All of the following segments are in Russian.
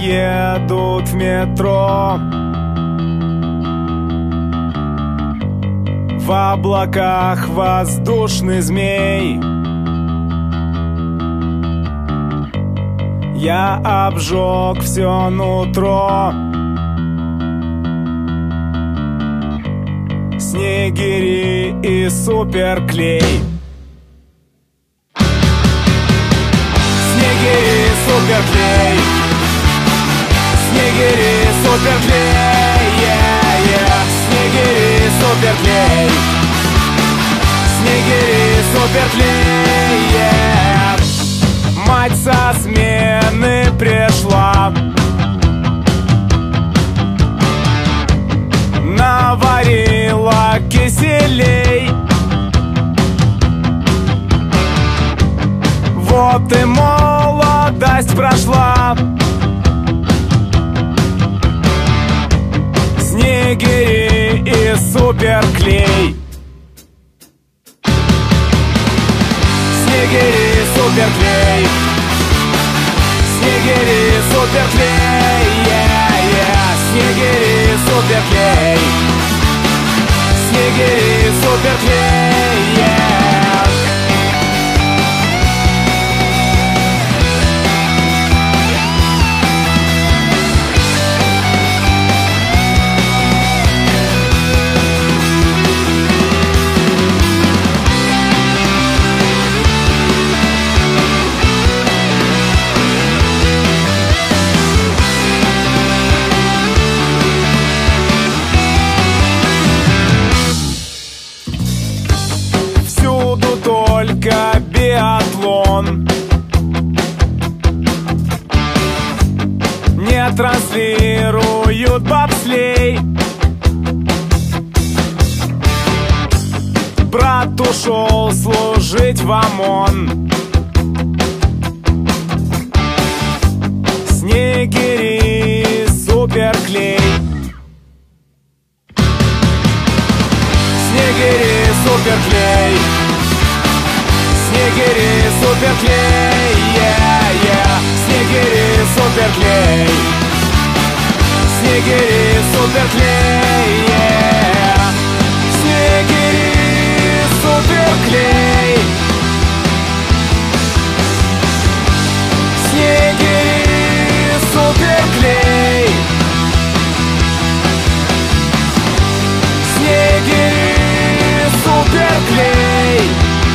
едут в метро. В облаках воздушный змей. Я обжег все нутро. Снегири и суперклей. Снегири, суперклей. Снегири, суперклей. Снегири, суперклей. Снегири, суперклей. Мать со смены пришла, наварила киселей. Вот и молодость прошла. Снегири и суперклей. Снегири, суперклей. Снегири, суперклей. Снегири, суперклей. Снегири, суперклей. Только биатлон. Не транслируют бобслей. Брат ушел служить в ОМОН. Снегири, суперклей. Снегири, суперклей. Снегири, суперклей. Снегири, суперклей. Снегири, суперклей. Снегири, суперклей. Снегири, суперклей. Снегири, суперклей.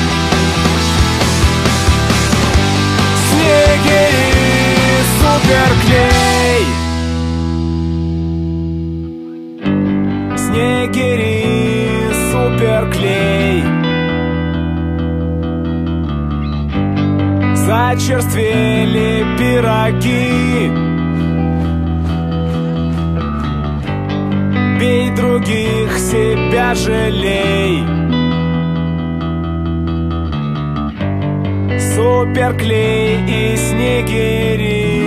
Снегири, суперклей. Снегири, суперклей. Зачерствели пироги. Бей других, себя жалей. Суперклей и снегири.